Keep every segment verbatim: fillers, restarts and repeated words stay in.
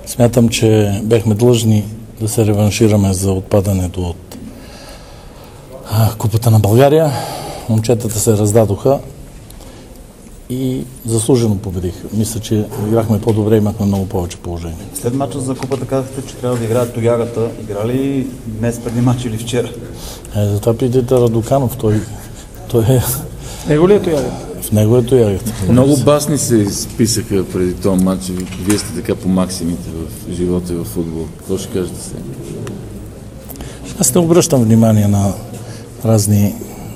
Смятам, че бехме длъжни да се реваншираме за отпадането от а, Купата на България. Момчетата се раздадоха и заслужено победиха. Мисля, че играхме по-добре и имахме много повече положение. След мача за Купата казахте, че трябва да играят тоягата. Играли ли днес преди мач или вчера? Е, затова питайте Радоканов. Той, той е... Него ли е тоягата? В него е тоягата. Много басни се изписаха преди този матч. Вие сте така по максимите в живота и в футбол. Какво ще кажете сега? Аз не обръщам внимание на разни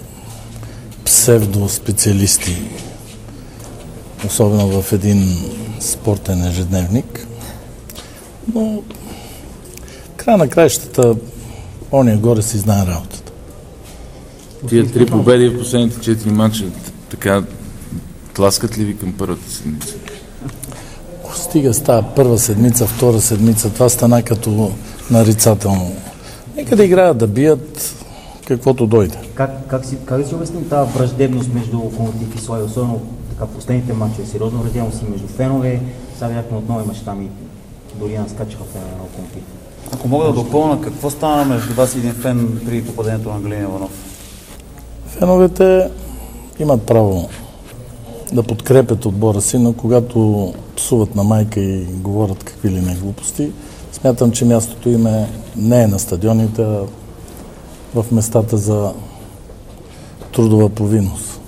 псевдоспециалисти, особено в един спортен ежедневник. Но края на краищата ония горе си знае работата. Тия три победи в последните четири матча така тласкат ли ви към първата седмица? Стига става първа седмица, втора седмица, това стана като нарицателно. Нека да играят, да бият, каквото дойде. Как, как, си, как да си обясним тази враждебност между Локомотив и Славия, особено така последните матчи, сериозно разделно си между фенове, сега вероятно отново имаш там и дори наскачаха фена на Локомотив. Ако мога да допълна, какво стана между вас и един фен при попадението на Галин Иванов? Феновете имат право да подкрепят отбора си, но когато псуват на майка и говорят какви ли не глупости, смятам, че мястото им е, не е на стадионите, а в местата за трудова повинност.